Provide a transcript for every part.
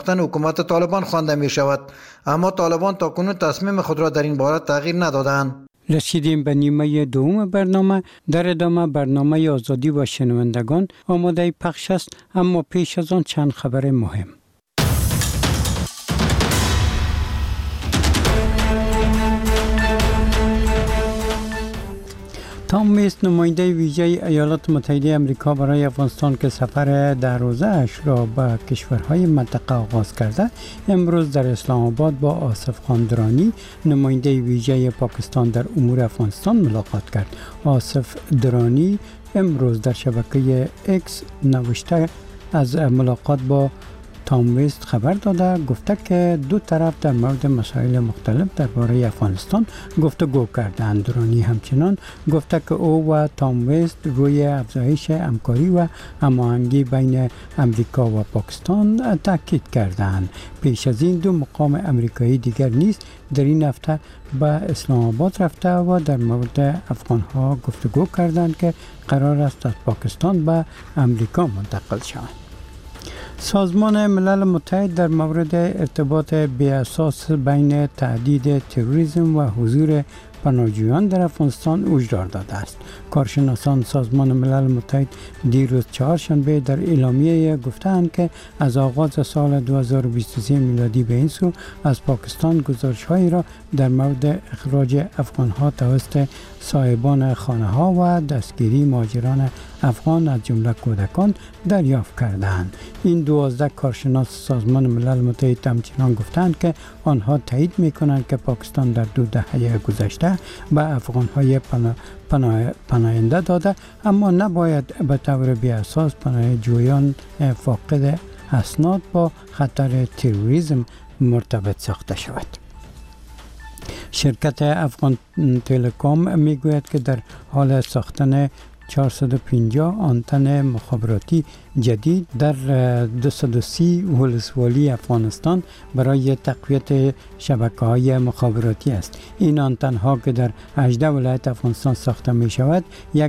حکومت طالبان خوانده می شود، اما طالبان تاکنون تصمیم خود را در این باره تغییر ندادند. رسیدیم به نیمه دوم برنامه. در ادامه برنامه آزادی و شنوندگان آماده پخش است، اما پیش از آن چند خبر مهم. تام میست، نماینده ویژه ایالات متحده آمریکا برای افغانستان که سفر 10 روزه اش را به کشورهای منطقه آغاز کرده، امروز در اسلام آباد با آصف خان درانی، نماینده ویژه پاکستان در امور افغانستان ملاقات کرد. آصف درانی امروز در شبکه ایکس نوشته از ملاقات با تام میست خبر داده، گفته که دو طرف در مورد مسائل مختلف درباره افغانستان گفتگو کردند. درانی همچنان گفته که او و تام میست روی افزایش همکاری و هماهنگی بین امریکا و پاکستان تاکید کردند. پیش از این دو مقام امریکایی دیگر نیز در این هفته به اسلام آباد رفته و در مورد افغانها گفتگو کردند که قرار است از پاکستان به امریکا منتقل شوند. سازمان ملل متحد در مورد ارتباط بی‌اساس بین تهدید تروریسم و حضور پناهجویان در افغانستان هشدار داده است. کارشناسان سازمان ملل متحد دیروز چهارشنبه در اعلامیه گفتند که از آغاز سال 2023 میلادی به این سو از پاکستان گزارش‌هایی را در مورد اخراج افغان‌ها توسط صاحبان خانه‌ها و دستگیری مهاجران افغان از جمله کودکان دریافت کردند. این 12 کارشناس سازمان ملل متحد همچنان گفتند که آنها تایید می‌کنند که پاکستان در 2 دهه گذشته به افغان‌های پناهنده داده، اما نباید به طور بی‌اساس پناهجویان فاقد اسناد با خطر تروریسم مرتبط ساخته شود. شرکت افغان تلکام میگوید که در حال ساختن 450 آنتن مخابراتی جدید در 230 ولسوالی افغانستان برای تقویت شبکه‌های مخابراتی است. این آنتن‌ها که در 18 ولایت افغانستان ساخته می شود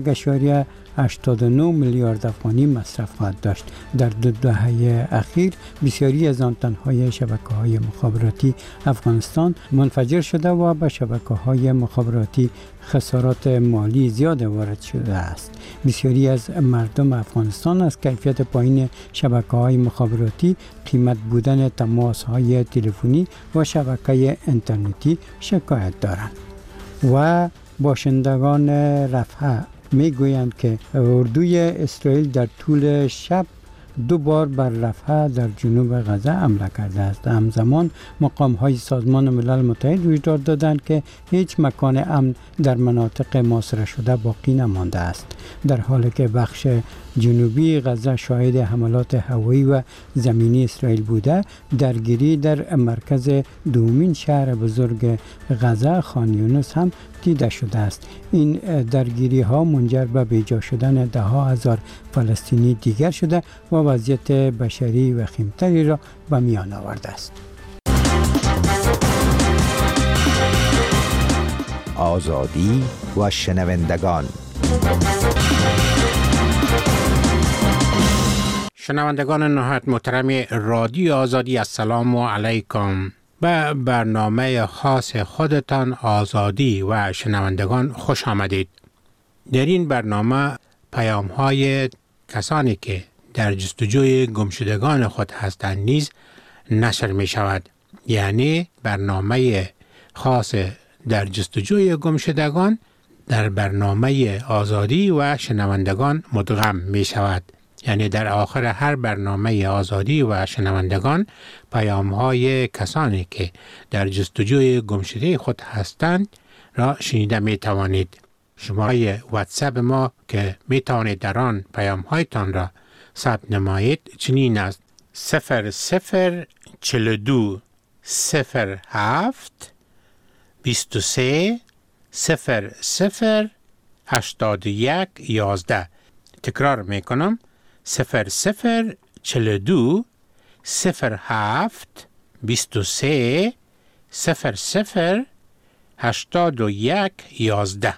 1.89 میلیارد افغانی مصرف خواهد داشت. در 2 دهه اخیر بسیاری از آنتن‌های شبکه‌های مخابراتی افغانستان منفجر شده و به شبکه‌های مخابراتی خسارات مالی زیاد وارد شده است. بسیاری از مردم افغانستان از کیفیت پایین شبکه‌های مخابراتی، قیمت بودن تماس‌های تلفنی و شبکه اینترنتی شکایت دارند. و باشندگان رفح میگویند که اردوی اسرائیل در طول شب 2 بار بر رفح در جنوب غزه حمله کرده است. همزمان مقام‌های سازمان ملل متحد هشدار دادند که هیچ مکان امن در مناطق محاصره شده باقی نمانده است، در حالی که بخش جنوبی غزه شاهد حملات هوایی و زمینی اسرائیل بوده. درگیری در مرکز دومین شهر بزرگ غزه، خان یونس هم دیده شده است. این درگیری ها منجر به بیجا شدن 10,000 فلسطینی دیگر شده و وضعیت بشری وخیمتری را به میان آورده است. آزادی و شنوندگان. شنوندگان نهایت محترم رادیو آزادی، السلام علیکم. به برنامه خاص خودتان آزادی و شنوندگان خوش آمدید. در این برنامه پیام‌های کسانی که در جستجوی گمشدگان خود هستند نیز نشر می شود. یعنی برنامه خاص در جستجوی گمشدگان در برنامه آزادی و شنوندگان مدغم می شود. یعنی در آخر هر برنامه آزادی و شنوندگان پیام‌های کسانی که در جستجوی گمشده خود هستند را شنیده می توانید. شماره واتساپ ما که می توانید در آن پیام‌هایتان را ثبت نمایید چنین است: 0042 07 23 00 81 11. تکرار می کنم: 0042 07 23 00 81 11.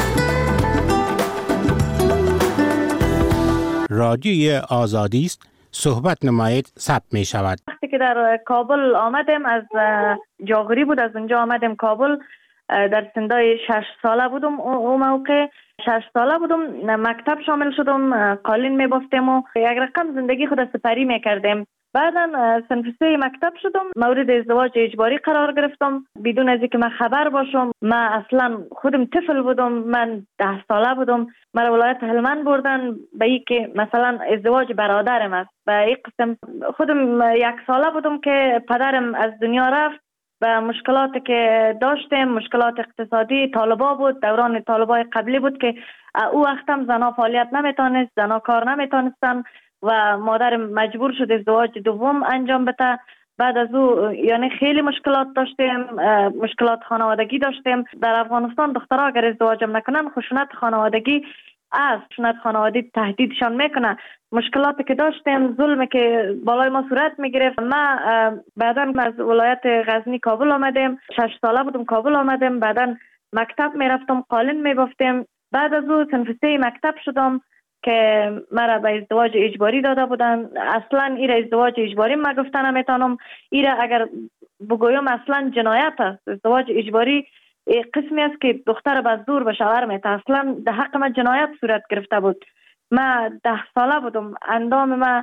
رادیوی آزادی است، صحبت نمایید ثبت می شود. وقتی که در کابل آمدیم، از جاغوری بود، از اونجا آمدیم کابل. در سندای 6 ساله بودم. اون موقع 6 ساله بودم، مکتب شامل شدم، قالین می‌بافتیم و یک رقم زندگی خود سپری می‌کردیم. بعدا صنف 3 مکتب شدم، مورد ازدواج اجباری قرار گرفتم بدون از اینکه من خبر باشم. من اصلا خودم طفل بودم، من 10 ساله بودم. مرا ولایت هلمند بردن به اینکه مثلا ازدواج برادرم است. به این قسم خودم 1 ساله بودم که پدرم از دنیا رفت. و مشکلاتی که داشتیم، مشکلات اقتصادی، طالبا بود، دوران طالبای قبلی بود که او وقت هم زنا فعالیت نمیتونست، زنا کار نمیتونستن و مادرم مجبور شد ازدواج دوم انجام بده. بعد از او یعنی خیلی مشکلات داشتیم، مشکلات خانوادگی داشتیم. در افغانستان دخترها اگر ازدواجم نکنن خشونت خانوادگی از خشونت خانوادگی تهدیدشان میکنه. مشکلاتی که داشتیم، ظلمی که بالای ما صورت میگرفت. ما بعدا از ولایت غزنی کابل آمدیم، 6 ساله بودم کابل آمدیم. بعدا مکتب میرفتم، قالین میبافتیم. بعد از او صنف 3 مکتب شدم که مرا به ازدواج اجباری داده بودن. اصلا ایره ازدواج اجباری ما گفتن نمیتونم. ایره اگر بگویم اصلا جنایت است. ازدواج اجباری قسمی است که دختر به زور به شوهر میته. اصلا در حق من جنایت صورت گرفته بود. من 10 ساله بودم، اندام من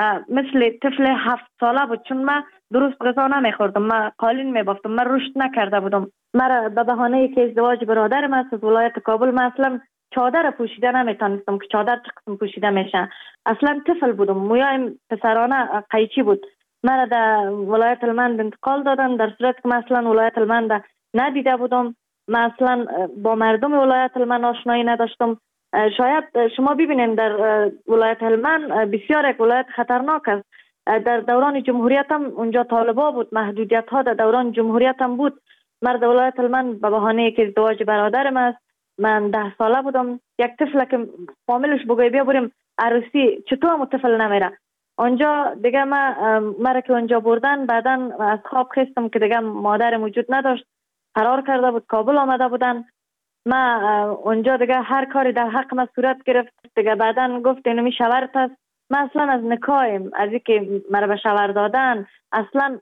مثل طفل 7 ساله بود، چون من درست غذا نمیخوردم، من قالین میبافتم، من رشد نکرده بودم. مرا به بهانه ای که ازدواج برادرم است از ولایت کابل، من اصلا چادر پوشیده نمیتونستم که چادر چه قسم پوشیده میشه. اصلا طفل بودم، مویایم پسرانه قیچی بود. مرا در ولایت هلمند انتقال دادن، در صورت که من اصلا ولایت هلمند ندیده بودم. من اصلا با مردم ولایت هلمند آشنایی نداشتم. شاید شما ببینید در ولایت هلمند بسیار یک ولایت خطرناک است. در دوران جمهوریت هم اونجا طالبا بود، محدودیت ها در دوران جمهوریت هم بود. مرد ولایت هلمند به بهانه که ازدواج برادرم است، من 10 ساله بودم، یک طفل که فامیلش بگوی بیا بریم عروسی، چطور هم طفل نمیره. اونجا دیگه مرا که اونجا بردن، بعدا از خواب خستم که دیگه مادرم وجود نداشت، قرار کرده بود کابل آمده بودن. ما اونجا دیگه هر کاری در حق ما صورت گرفت. دیگه بعدا گفت اینمی شوهرت است. من اصلا از نکایم، از اینکه مرا به شوهر دادن اصلا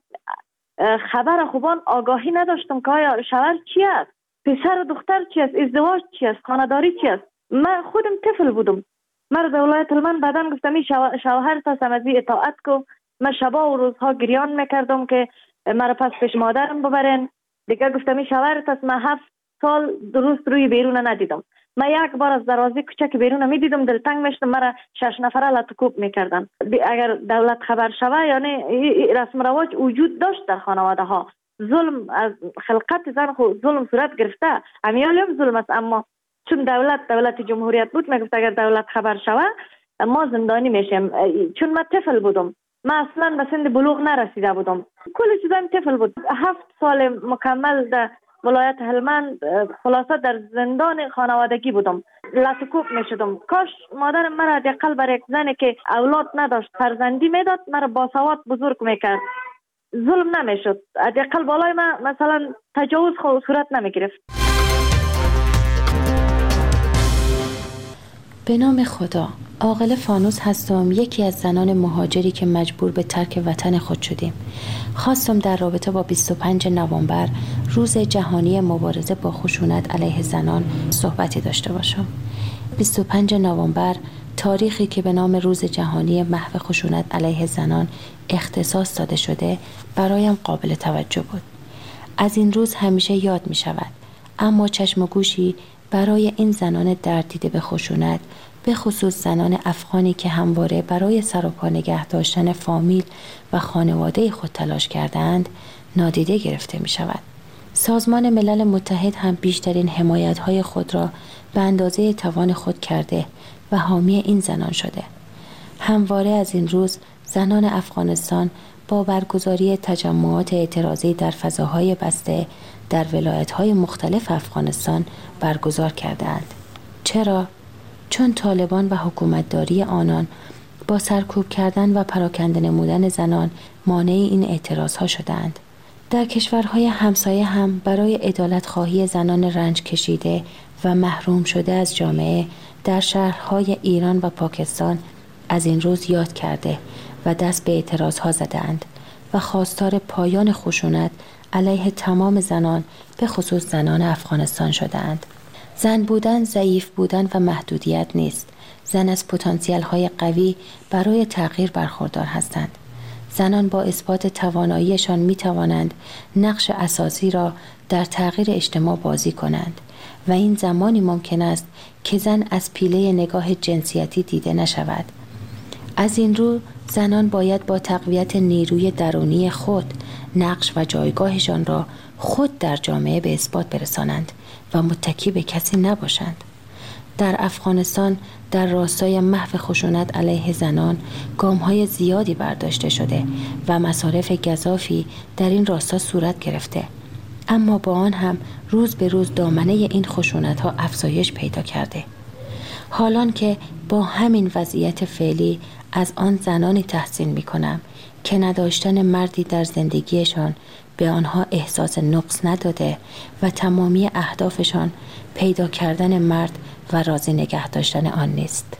خبر خوبان آگاهی نداشتم که آیا شوهر چی است، پسر و دختر چی است، ازدواج چی است، خانه‌داری چی است. من خودم طفل بودم. مرا در ولایت هلمند بعدا گفتم این شوهرت است، از این اطاعت کو. من شبا و روزها گریان میکردم که مرا پس پیش مادرم ببرن. دیگه گفتم این شوهرت است. من 7 سال درست روی بیرون ندیدم. من یک بار از دروازه کوچک بیرون میدیدم، دلتنگ میشدم. مرا 6 نفره لطکوب میکردن. اگر دولت خبر شوه، یعنی رسم رواج وجود داشت در خانواده ها. ظلم از خلقت زن خود ظلم صورت گرفته، امیالی هم ظلم است. اما چون دولت جمهوریت بود، میگفت اگر دولت خبر شوه ما زندانی میشیم. چون من طفل بودم، من اصلا به سن بلوغ نرسیده بودم، کل چیزام طفل بود. 7 سال مکمل در ولایت هلمند خلاصه در زندان خانوادگی بودم، لطکوب میشدم. کاش مادرم مرا حداقل برای یک زنی که اولاد نداشت فرزندی میداد، مرا باسواد بزرگ میکرد، ظلم نمیشد. حداقل بالای من مثلا تجاوز صورت نمیگرفت. به نام خدا. عاقله فانوس هستم، یکی از زنان مهاجری که مجبور به ترک وطن خود شدیم. خواستم در رابطه با 25 نوامبر، روز جهانی مبارزه با خشونت علیه زنان، صحبتی داشته باشم. 25 نوامبر تاریخی که به نام روز جهانی محو خشونت علیه زنان اختصاص داده شده برایم قابل توجه بود. از این روز همیشه یاد می شود، اما چشم و گوشی برای این زنان درددیده به خشونت، به خصوص زنان افغانی که همواره برای سر و پا نگه داشتن فامیل و خانواده خود تلاش کردند، نادیده گرفته می شود. سازمان ملل متحد هم بیشترین حمایت‌های خود را به اندازه توان خود کرده و حامی این زنان شده. همواره از این روز زنان افغانستان با برگزاری تجمعات اعتراضی در فضاهای بسته در ولایت‌های مختلف افغانستان برگزار کردند. چرا؟ چون طالبان و حکومتداری آنان با سرکوب کردن و پراکنده نمودن زنان مانع این اعتراضها شدند. در کشورهای همسایه هم برای عدالت خواهی زنان رنج کشیده و محروم شده از جامعه در شهرهای ایران و پاکستان از این روز یاد کرده و دست به اعتراضها زدند و خواستار پایان خشونت علیه تمام زنان به خصوص زنان افغانستان شدند. زن بودن ضعیف بودن و محدودیت نیست. زن از پتانسیل های قوی برای تغییر برخوردار هستند. زنان با اثبات تواناییشان می توانند نقش اساسی را در تغییر اجتماع بازی کنند و این زمانی ممکن است که زن از پیله نگاه جنسیتی دیده نشود. از این رو زنان باید با تقویت نیروی درونی خود نقش و جایگاهشان را خود در جامعه به اثبات برسانند و متکی به کسی نباشند. در افغانستان در راستای محو خشونت علیه زنان گام‌های زیادی برداشته شده و مصارف گزافی در این راستا صورت گرفته، اما با آن هم روز به روز دامنه این خشونت‌ها افزایش پیدا کرده. حالان که با همین وضعیت فعلی از آن زنانی تحسین می‌کنم که نداشتن مردی در زندگیشان به آنها احساس نقص نداده و تمامی اهدافشان پیدا کردن مرد و راضی نگه داشتن آن نیست.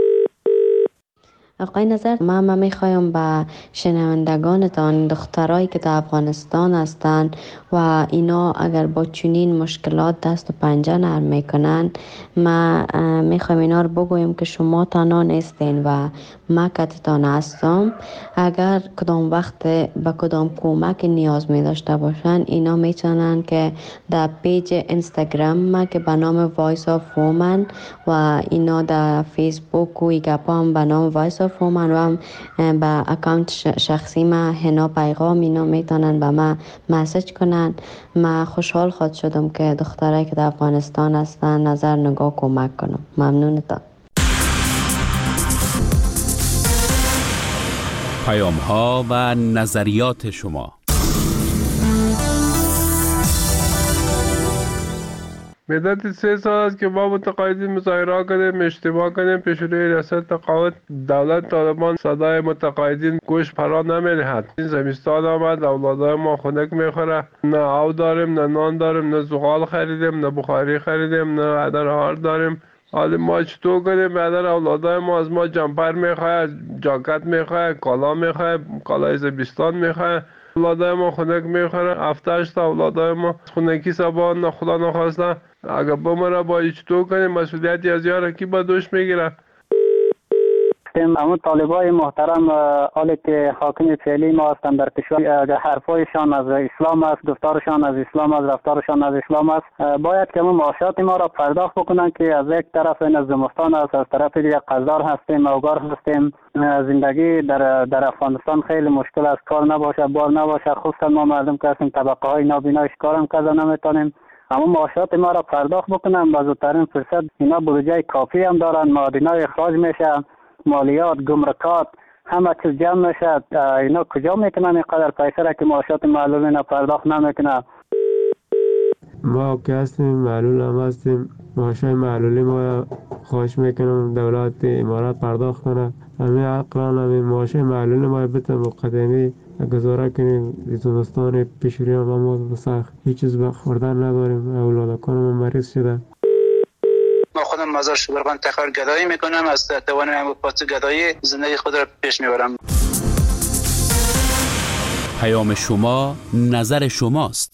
آقای نظر، من میخوایم به شنوندگانتان دخترایی که در افغانستان هستند و اینا اگر با چنین مشکلات دست و پنجه نرم میکنن، ما میخوایم اینا رو بگویم که شما تنها نیستین و ما کتتان هستم. اگر کدام وقت به کدام کمک نیاز می داشته باشن، اینا میتونن که در پیج اینستاگرام ما که به نام Voice of Woman و اینا در فیسبوک و ایگاپا هم به نام Voice of Woman و هم به اکانت شخصی ما هنا پیغام اینا میتونن به ما مسیج کنن. ما خوشحال خود شدم که دخترایی که در افغانستان هستن نظر نگاه کمک کنم. ممنونتان. پیام ها و نظریات شما. مدت 3 سال است که ما متقاعدین مظاهره کردیم، اجتماع کردیم پیش روی ریاست تقاعد. دولت طالبان صدای متقاعدین گوش فرا نمی‌دهد. این زمستان آمد، اولادای ما خنک میخوره، نه آب داریم، نه نان داریم، نه زغال خریدیم، نه بخاری خریدیم، نه عدر هار داریم. حالا ما چطور کنیم؟ بعدر اولادای ما از ما جمپر میخواه، جاکت میخواه، کالا میخواه، کالای زمستان میخواه. اولادای ما خنک میخوره، 7-8 تا اولادای ما خنکی سبان خدا نخواسته اگر بمره با چطور کنیم؟ مسئولیتی از یار کی با دوش میگیره؟ اما طالبای محترم حالی که حاکم فعلی ما هستند در کشور، حرفایشان از اسلام است، گفتارشان از اسلام است، رفتارشان از اسلام است، باید که معاشات ما را پرداخت بکنند که از یک طرف این زمستان است، از طرف دیگر قرضدار هستیم، اوگار هستیم. زندگی در افغانستان خیلی مشکل است، کار نباشه، بار نباشه، خصوصا ما مردم که هستیم طبقه های نابینایش کارم کرده نمیتونیم. اما معاشات ما را پرداخت بکنن با زودترین فرصت. اینا بودجه کافی هم دارن، معادنای اخراج میشه، مالیات، گمرکات، همه چیز جمع میشه. اینا کجا میکنن اینقدر پیسه را که معاشات معلولین پرداخت نمیکنه؟ ما که هستیم معلول هم هستیم، معاشای معلولی ما خواهش میکنم دولت امارات پرداخت کنه. همین اقران همین معاشای معلولی ما بته مقدمی گزاره کنیم. زمستان پیشوری هم ما سخت هیچ چیز به خوردن نداریم، اولادکانم مریض شده. ما خودم مزار شبرغان تخار گدایی میکنم، از توانم پاس گدایی زندگی خود را پیش میبرم. پیام شما نظر شماست.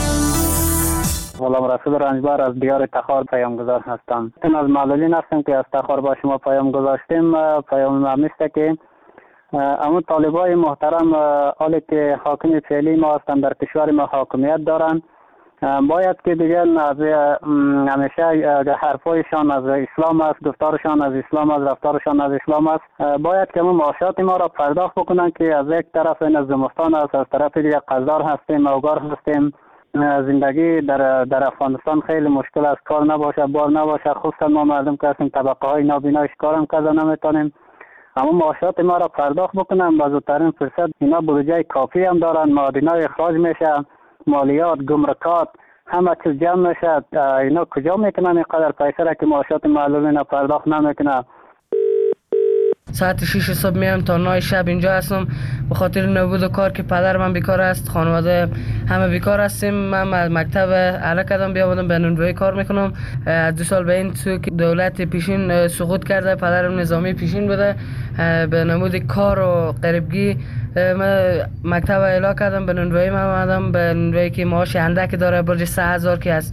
غلام رسول رنجبر از دیار تخار پیام گذار هستم. از معلولین هستم که از تخار با شما پیام گذاشتیم. پیام مهمیسته که اما طالبای محترم حالی که حاکم فعلی ما هستند در کشور ما حاکمیت دارن، باید که دیگر همیشه حرفایشان از اسلام است، گفتارشان از اسلام است، رفتارشان از اسلام است، باید که معاشات ما را پرداخت بکنن که از یک طرف این زمستان است، از طرف دیگر قرضدار هستیم، اوگار هستیم. زندگی در افغانستان خیلی مشکل است، کار نباشه، بار نباشه، خصوصا ما مردم که هستیم طبقه های نابینایش کارم کرده نمیتونیم. اما معاشات ما را پرداخت بکنن با زودترین فرصت. اینا بودجه کافی هم دارن، معادنای اخراج میشه، مالیات، گمرکات، همه چیز جمع میشه. اینا کجا میکنن اینقدر پیسه را که معاشات معلولین پرداخت نمیکنه؟ ساعت 6 صبح میام تا 9 شب اینجا هستم به خاطر نبود کار که پدر من بیکار است، خانواده همه بیکار هستیم. من مکتب اعلی کردم بیا بودم به نونوایی کار میکنم. 2 سال به این سو که دولت پیشین سقوط کرده، پدرم نظامی پیشین بوده، به نمود کار و غریبگی من مکتب اعلی کردم به نونوایی. من آمدم به نونوایی که معاش اندک داره، برج 3000 که است.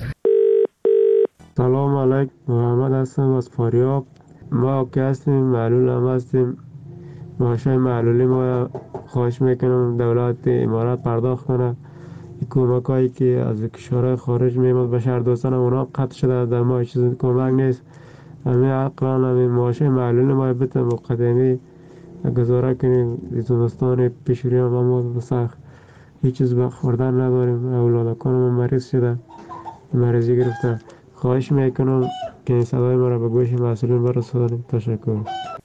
سلام علیکم، محمد هستم از فاریاب. ما که هستیم معلول هم هستیم. معاشای معلولی ما خواهش میکنم دولت امارات پرداخت کنه. کمک هایی که از کشورهای خارج میمد به شهر دوستان اونا قطع شده، در ما چیز کمک نیست. همین عقلان همین معاشای معلولی ما بتن مقدمی گزاره کنیم. زمستان پیشوری هم ما سخت هیچ چیز به خوردن نداریم. اولادکان ما مریض شده، مریضی گرفتن. خواهش میکنم که این صدای ما را به گوش مسئولین برسانید. تشکر.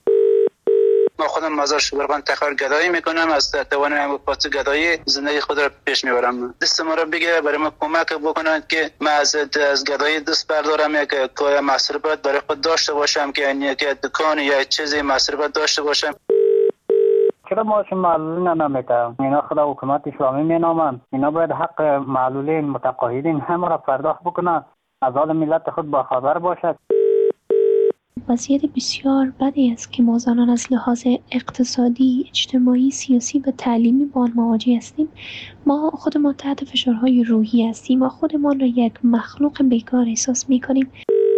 ما خودم مزار شبرغان تخار گدایی میکنم، از توانم پاس گدایی زندگی خود را پیش میبرم. دست ما را بگیره برای ما کمک بکنند که من از گدایی دست بردارم، یک مصرفات برای خود داشته باشم، که یک دکان یا چیزی مصرفات داشته باشم. چرا معاش معلولین نمیکنم؟ اینا خود حکومت اسلامی مینامند. اینا باید حق معلولین متقاعدین همه را پرداخت بکنند، از حال ملت خود باخبر باشد. وضعیت بسیار بدی است که ما زنان از لحاظ اقتصادی، اجتماعی، سیاسی و تعلیمی با آن مواجه هستیم. ما خودمان تحت فشارهای روحی هستیم و خودمان را یک مخلوق بیکار احساس می‌کنیم.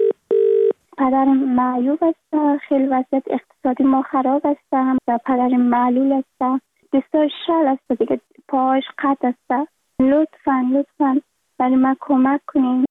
پدرم معیوب است، خیلی وضعیت اقتصادی ما خراب است و پدرم معلول است، دستاش شل است دیگه، پاهاش قطع است. لطفاً برای من کمک کنین.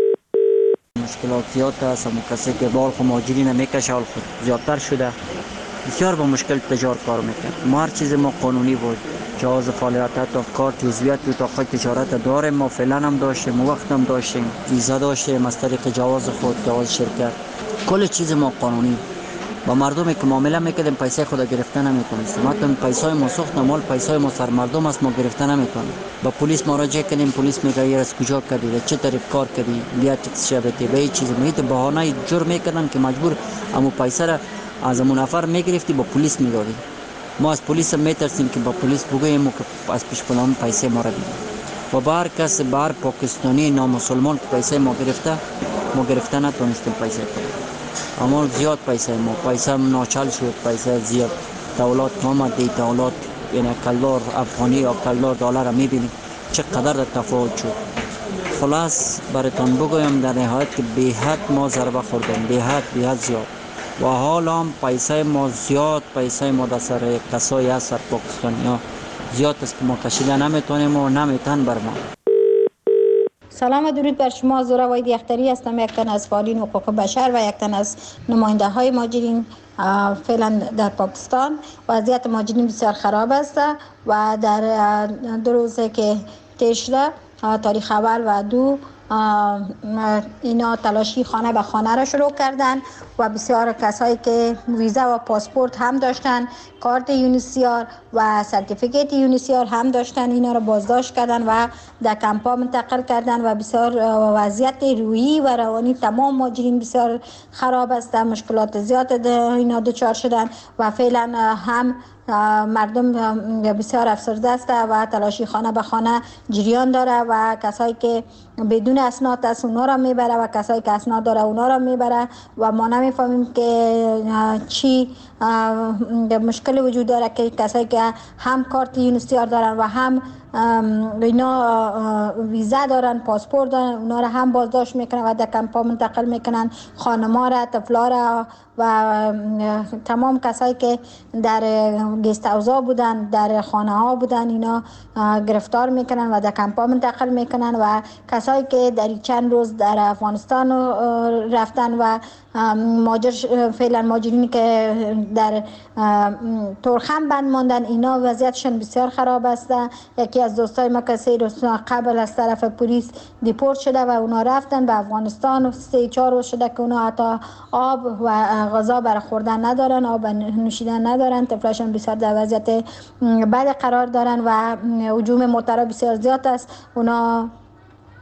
مشکلات زیاد است. کسی که بال خو مهاجری نمیکشه حال خود زیادتر شده، بسیار با مشکل تجار کار میکنه. ما هر چیز ما قانونی بود، جواز فعالیت تا کار جزویت بود تا خود تجارت داریم. ما فعلا هم داشتیم، وقت هم داشتیم، ویزا داشتیم از طریق جواز خود، جواز شرکت، کل چیز ما قانونی. با مردمی که معامله میکردیم پیسه خود گرفتن نمیتونستیم. حتی پیسای ما سوخت مال پیسای ما سر مردم است، ما گرفتن نمیتونیم. با پلیس مراجعه کردیم، پلیس میگه یه از کجا کردی، چه طریق کار کردی، بیا تکس شبتی به هیچ چیز میت بهانه جور میکردن که مجبور امو پیسه را از امون نفر میگرفتی با پلیس میدادی. ما از پلیس میترسیم که با پلیس بگوییم که از پیش پلان پیسه ما را بدید. و بار کس بار پاکستانی نامسلمان که پیسه ما گرفته نتونستیم پیسه کنیم. اما زیاد پیسه ناچل شد، پیسه زیاد. دولت آمد دولت یعنی کلدار افغانی یا کلدار دلار را میبینید چقدر تفاوت شد. خلاص براتون بگویم در نهایت که به حد ما ضربه خوردیم، به حد زیاد. و حالا هم پیسه ما زیاد، پیسه ما در سر کسایی هست سر پاکستانی ها زیاد است که ما کشیده نمیتونیم و نمیتون بر ما. سلام و درود بر شما. زورا وحید یختری هستم، یک تن از فعالین حقوق بشر و یک تن از نماینده های مهاجرین فعلا در پاکستان. وضعیت مهاجرین بسیار خراب است و در 2 روزه که طی شده، تاریخ اول و 2، اینا تلاشی خانه به خانه را شروع کردن و بسیار کسایی که ویزا و پاسپورت هم داشتن، کارت یونیسیار و سرتیفیکیت یونیسیار هم داشتن، اینا را بازداشت کردن و در کمپا منتقل کردن و بسیار وضعیت روحی و روانی تمام مهاجرین بسیار خراب است. مشکلات زیاد اینا دچار شدن و فعلا هم مردم بسیار افسرده است و تلاشی خانه به خانه جریان داره و کسایی که بدون اسناد است اونا را میبره و کسایی که اسناد داره اونا را میبره و ما نمیفهمیم که چی مشکل وجود داره که کسایی که هم کارت یونیسیار دارن و هم اینا ویزا دارن، پاسپورت دارن، اونا را هم بازداشت میکنن و در کمپا منتقل میکنن. خانما را، طفلا را و تمام کسایی که در گست هاوزا بودن، در خانه ها بودن، اینا گرفتار میکنن و در کمپا منتقل میکنن و کسایی که در چند روز در افغانستان رفتن و فعلا مهاجرینی که در تورخم بند ماندن، اینا وضعیتشون بسیار خراب است. یکی از دوستای ما که 3 روز قبل از طرف پلیس دیپورت شده و اونا رفتن به افغانستان و 3-4 روز شده که اونا حتی آب و غذا برای خوردن ندارن، آب نوشیدن ندارن، طفلاشون بسیار در وضعیت بد قرار دارن و هجوم موترا بسیار زیاد است. اونا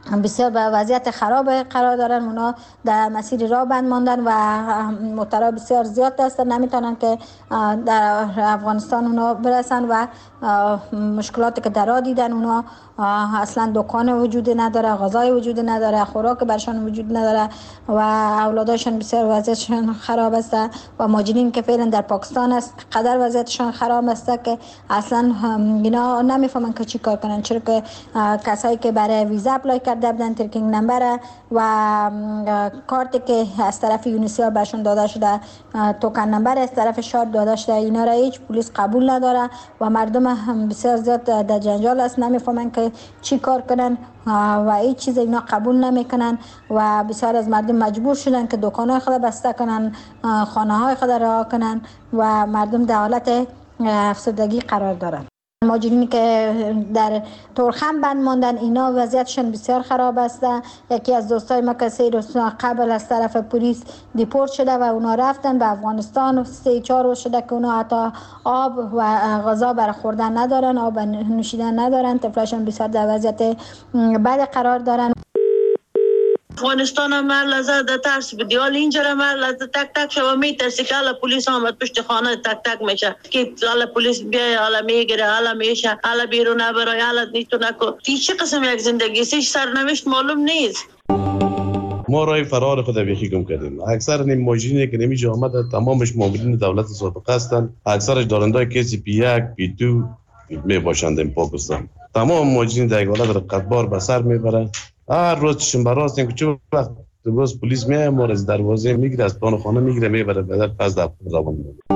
بسیار به وضعیت خراب قرار دارن. اونا در مسیر راه بند ماندن و موترها بسیار زیاد هستن، نمیتونن که در افغانستان اونا برسن و مشکلاتی که در راه دیدن، اونا اصلا دکان وجود نداره، غذای وجود نداره، خوراک برشان وجود نداره و اولاداشون بسیار وضعیتشون خراب است و مهاجرین که فعلا در پاکستان است قدر وضعیتشون خراب است که اصلا اینا نمیفهمن که چی کار کنن، چرا که کسایی که برای ویزا اپلای کرده بودن، ترکینگ نمبر و کارتی که از طرف یونیسیار برشون داده شده، توکن نمبر از طرف شاد داده شده، اینا را هیچ پلیس قبول نداره و مردم بسیار زیاد در جنجال است، نمیفهمن که چی کار کنن و هیچ چیز اینا قبول نمیکنن و بسیار از مردم مجبور شدن که دکانهای خود بسته کنن، خانه های خود رها کنن و مردم در حالت افسردگی قرار دارن. مهاجرینی که در تورخم بند ماندن، اینا وضعیتشون بسیار خراب است. یکی از دوستای ما که 3 روز قبل از طرف پلیس دیپورت شده و اونا رفتن به افغانستان، 3-4 روز شده که اونا حتی آب و غذا برای خوردن ندارن، آب نوشیدن ندارن، طفلاشون بسیار در وضعیت بد قرار دارن. افغانستان هم هر لحظه در ترس بدی، حال اینجا هم هر لحظه تک تک شما میترسی که حالا پلیس آمد پشت خانه تک تک میشه که حالا پلیس بیای، حالا میگیره، حالا میشه، حالا بیرون نبرای، حالا نیتو نکن. چه قسم یک زندگی است؟ سرنوشت معلوم نیست. ما راه فرار خود بیخی گم کردیم. اکثر این مهاجرینی که نمیشه آمده تمامش مامورین دولت سابقه هستند، اکثرش دارنده کسی P1 P2 می باشند در پاکستان. تمام مهاجرین در حالت رقتبار به سر میبرن. هر روز چشم براست این که چه وقت روز پلیس میاد ما از دروازه میگیره، از پان خانه میگیره میبره به در پس در روان.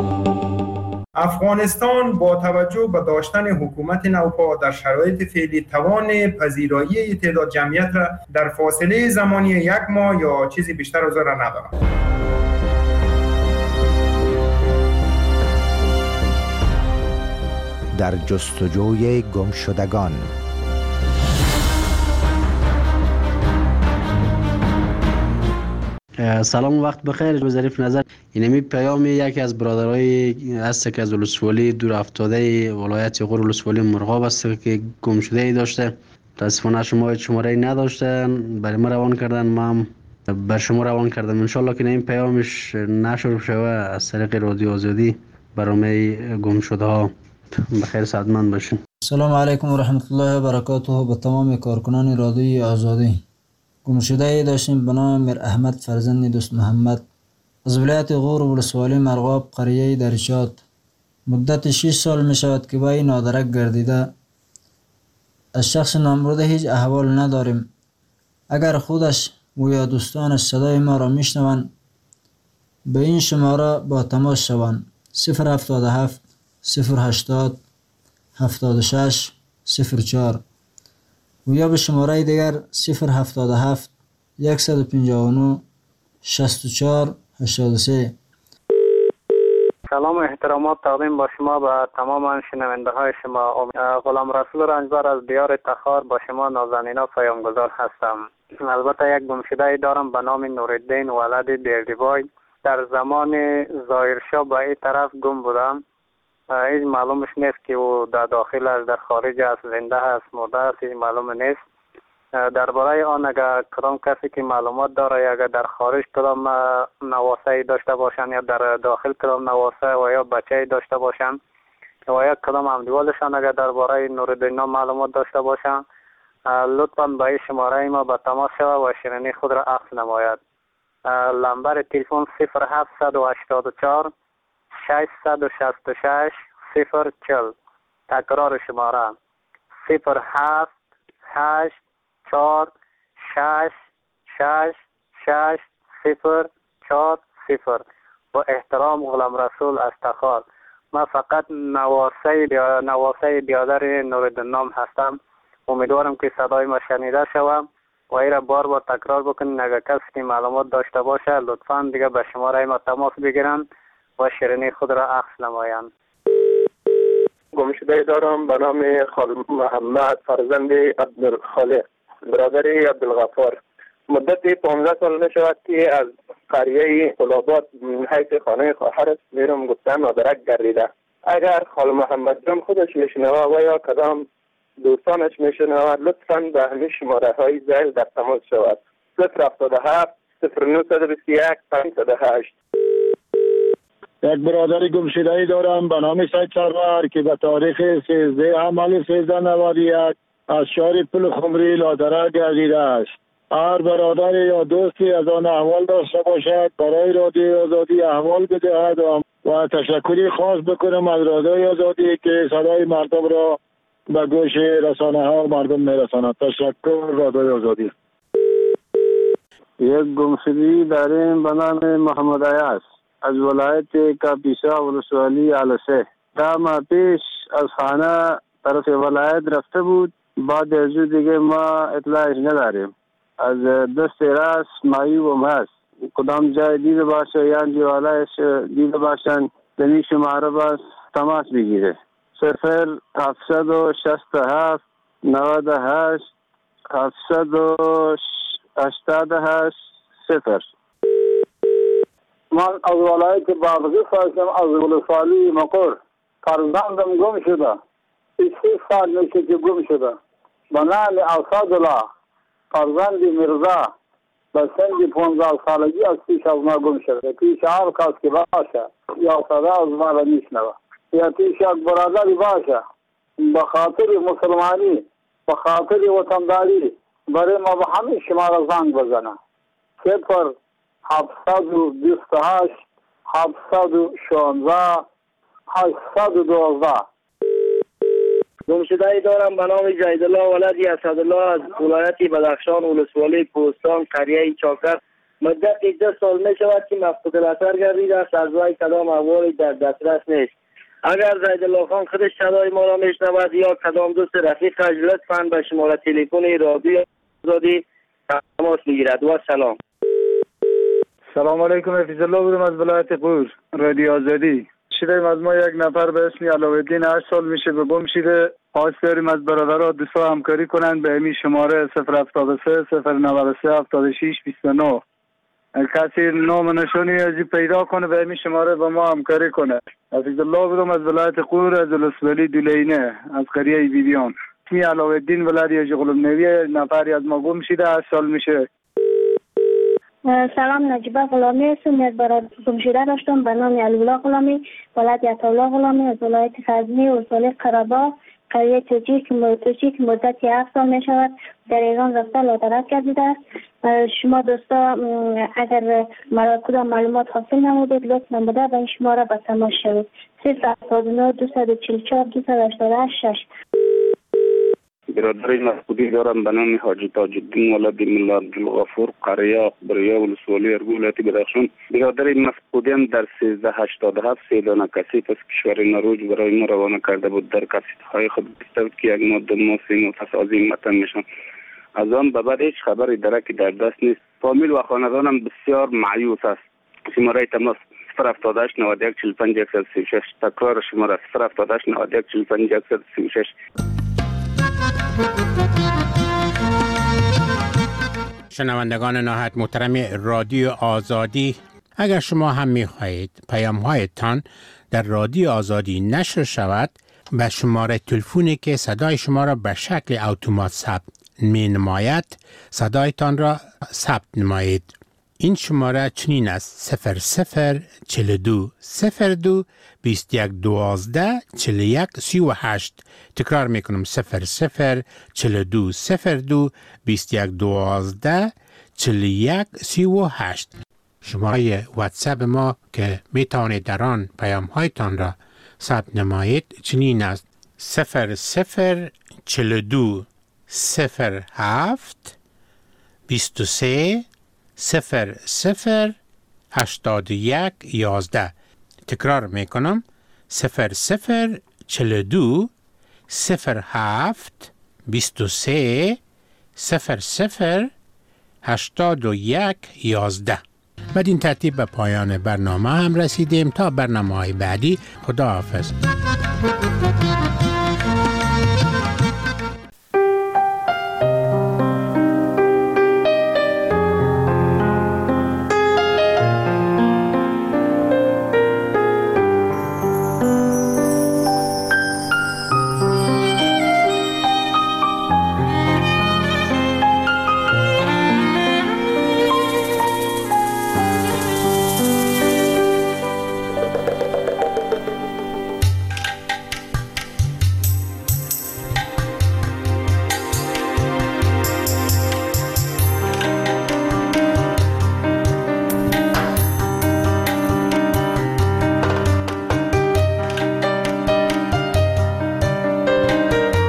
افغانستان با توجه به داشتن حکومت نوپا در شرایط فعلی توان پذیرایی تعداد جمعیت را در فاصله زمانی 1 ماه یا چیزی بیشتر از آن را ندارد. در جستجوی گمشدگان. سلام و وقت بخیر. به ظریف نظر اینمی پیام یکی از برادرای هست که از ولسوالی دور افتاده ولایت غور ولسوالی مرغاب است که گم شده ای داشته. متاسفانه شماره نداشته، برای ما روان کردن، ما هم بر شما روان کردم. ان شاءالله که این پیامش نشر شوه از طریق رادیو آزادی برای گم شده ها. بخیر سعادتمند باشین. سلام علیکم و رحمت الله و برکاته به تمام کارکنان رادیوی آزادی. گمشده داشتیم به نام میر احمد فرزند دوست محمد از ولایت غور ولسوالی مرغاب قریه درشاد. مدت 6 سال می شود که با این نادرک گردیده. از شخص نامبرده هیچ احوال نداریم. اگر خودش و یا دوستانش صدای ما را میشنوند به این شماره با تماس شوند: 077 080 76 04 و یا به شماره دیگر 077 159 64 83. سلام و احترامات تقدیم با شما به تمام شنونده های شما. غلام رسول رنجبر از دیار تخار با شما نازنینا پیامگذار هستم. البته یک گمشده دارم به نام نورالدین ولد دیردیبای. در زمان ظاهرشاه به این طرف گم بودم. هیچ معلومش نیست که او در داخل است، در خارج است، زنده است، مرده است، هیچ معلوم نیست. درباره آن اگر کدام کسی که معلومات داره، اگر در خارج کدام نواسه داشته باشند یا در داخل کدام نواسه و یا بچه داشته باشند و یا کدام همدیوالشان اگر درباره نورالدین معلومات داشته باشند، لطفاً به این شماره ما به تماس شود و شیرینی خود را عکس نماید. نمبر تلفن 0784 666 040. تکرار شماره 0784666040. با احترام غلام رسول از تخار. من فقط نواسه بیادر نورالدین نام هستم. امیدوارم که صدای ما شنیده شوم و این را بار بار تکرار بکنین. اگر کسی که معلومات داشته باشه لطفاً دیگه به شماره ما تماس بگیرن و شیرینی خود را عکس نمایند. گمشده دارم به نام خال محمد فرزند عبدالخالق برادر عبدالغفار. مدت 15 سال می شود که از قریه قلابات حیث خانه خواهرش میرم گفتن نادرک گردیده. اگر خال محمد جان خودش میشنوه و یا کدام دوستانش میشنود لطفاً به همین شماره های زیل در تماس شود. 077 0921 508. یک برادر گمشده‌ای دارم به نام سید سرور که به تاریخ 13 حمل 1391 از شهر پل خمری لادره گردیده است. هر برادر یا دوستی از آن احوال داشته باشد برای رادیوی آزادی احوال بدهد و تشکری خاص بکنم از رادیوی آزادی که صدای مردم را به گوش رسانه ها مردم میرساند. تشکر رادیوی آزادی. یک گمشدگی داریم به نام محمد عیاض از ولایت کاپیسا ولسوالی علسه. 10 ماه پیش از خانه طرف ولایت رفته بود. بعد از دیگه ما اطلاعش نداریم. از دست راست معیوب هم هست. کدام جای دیده باشه یا دیوالایش دیده باشن دنی شماره باز تماس بگیره. 0767 98 788 0. من از ولایت بادغیس هستم، از ولسوالی مقر. فرزندم گم شده. 6 سال میشه که گم شده. به نام اسدالله فرزند مرزا به سن 15 سالگی از پیش از ما گم شده. پیش هر کس که باشه یا صدا از ما را میشنوه یا پیش یک برادری باشه به خاطر مسلمانی به خاطر وطنداری برای ما به همین شماره زنگ بزنه. 0728 716 812. گمشده‌ای دارم به نام جیدالله ولد اسدالله از ولایت بدخشان ولسوالی پوستان قریه چاکر. مدت 2 سال می شود که مفقود الاثر گردیده است. از وی کدام احوالی در دسترس نیست. اگر جیدالله خان خودش صدای ما را میشنود یا کدام دوست رفیقش لطفاً به شماره تلفن رادیو آزادی تماس بگیرد. و سلام. سلام علیکم. حفیظ الله بودم از ولایت قور رادیو آزادی. شدیم از ما یک نفر به اسم علاوالدین 8 سال میشه به گم شده. خواست داریم از برادرها دوستا همکاری کنند به همین شماره 073 093 76 29. کسی نام نشانی ازی پیدا کنه به همین شماره با ما همکاری کنه. حفیظ الله بودم از ولایت قور از ولسوالی دولینه از قریه بیبیان. اسمی علاوالدین ولایت جغلم نویه. نفری از ما گم شده 8 سال میشه. سلام، نجیبه غلامی هستم. یک برادر گمشده داشتم به نام علی‌الله غلامی ولایت عطاالله غلامی از ولایت غزنی ولسوالی قره‌باغ قریه توچی که مدت 7 سال می شود در ایران رفته لادرک گردیده است. شما دوستا اگر کدام معلومات حاصل نمودید لطف نموده به این شماره به تماس شوید. 079 244 288 6. برادر مفقودی دارم به نام حاجی تاج الدین ولد ملا عبدالغفور قریه بریا ولسوالی ولایت بدخشان. برادر مفقودیم در 1387 سیلانه کثیف از کشور نروژ برای ما روانه کرده بود. در کثیف‌های خود گفته که یک ماه 2 ماه 3 ماه پس از این وطن میشم. از آن به بعد هیچ خبری درکی در دست نیست. فامیل و خاندانم بسیار مایوس است. شماره تماس 078 91 45 136. تکرار شماره 078 91 45 136. شنوندگان نهایت محترم رادیو آزادی، اگر شما هم می‌خواهید پیام‌هایتان در رادیو آزادی نشر شود، به شماره تلفنی که صدای شما را به شکل اتومات ثبت می‌نماید صدایتان را ثبت نمایید. این شماره چنین است: 0042 02 21 12 41 38. تکرار میکنم: 0042 02 21 12 41 38. شماره واتساپ ما که میتوانید در آن پیام هایتان را ثبت نمایید چنین است: 0042 07 23 0081 11. تکرار میکنم: 0042 07 23 0081 11. بدین ترتیب به پایان برنامه هم رسیدیم. تا برنامه‌های بعدی، خداحافظ.